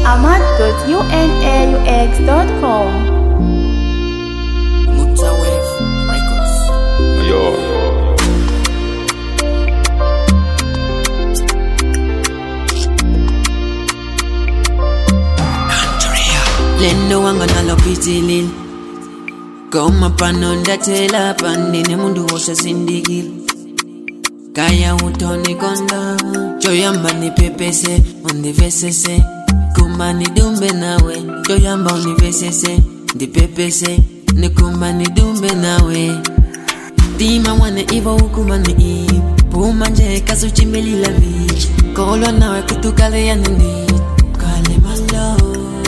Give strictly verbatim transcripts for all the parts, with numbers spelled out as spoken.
ahmad dot unaux dot com. Mutawave Records. Yo. Lendo wanga nalopitilil Koma panonda tela pandine mundu wosha sindikil Kaya utoni konda Choyamba ni pepese Undi vesese Kumba ni dumbe nawe Choyamba uni vesese Ndi pepese Ni kumba ni dumbe nawe Dima wane iwa ukuma ni iw Puma nje kasu chimbeli la vich Kolo nawe kutukale ya nindi Kale malo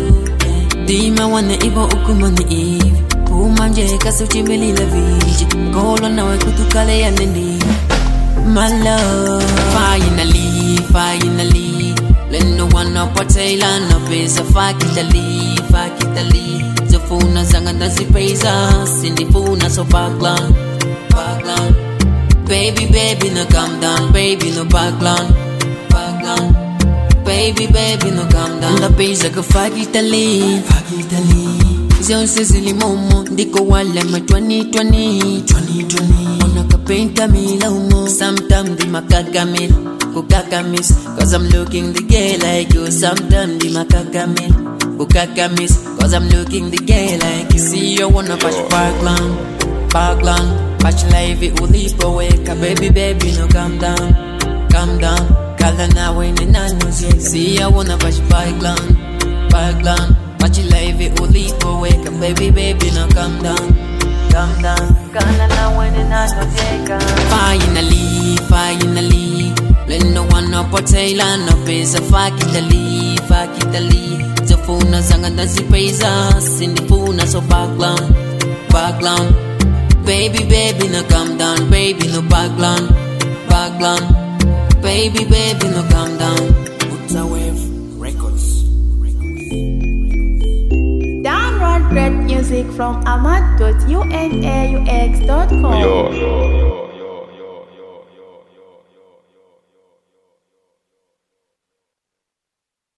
Dima wane iwa ukuma ni iw Puma nje kasu chimbeli la vich Kolo nawe kutukale ya nindi My love Finally, finally Lendo wana potela na pesa Fakitali, fakitali Zafuna zanga nazipeza Sindifuna so backland Backland Baby, baby, no calm down Baby, no backland Backland Baby, baby, no calm down La pesa ka fakitali Fakitali Zionse zili momo Ndiko wale ma twenty twenty twenty twenty Ona ka painta mila umo Sometime di makakamil Kukakamis Cause I'm looking the girl like you Sometime di makakamil Kukakamis Cause I'm looking the girl like you See you wanna patch Parkland Parkland Patch life it will leap away Ka baby baby no calm down Calm down Kala na wene na nuzi See you wanna patch Parkland Parkland Patch life it will leap away Ka baby baby no calm down Calm down Kala na wene na nuzi Finally Finally Lendo wana potela na pesa Fakitali Fakitali Zafuna zanga nazipeza Sindifuna so background Background Baby baby no calm down Baby no background Background Baby baby no calm down Mutawave Records. Download great music from ahmad dot unaux dot com. Yo.